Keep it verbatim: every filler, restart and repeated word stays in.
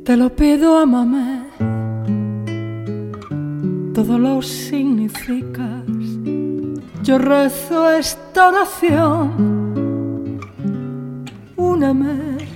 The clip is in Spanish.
Te lo pido, ámame, todo lo significas. Yo rezo esta oración, úneme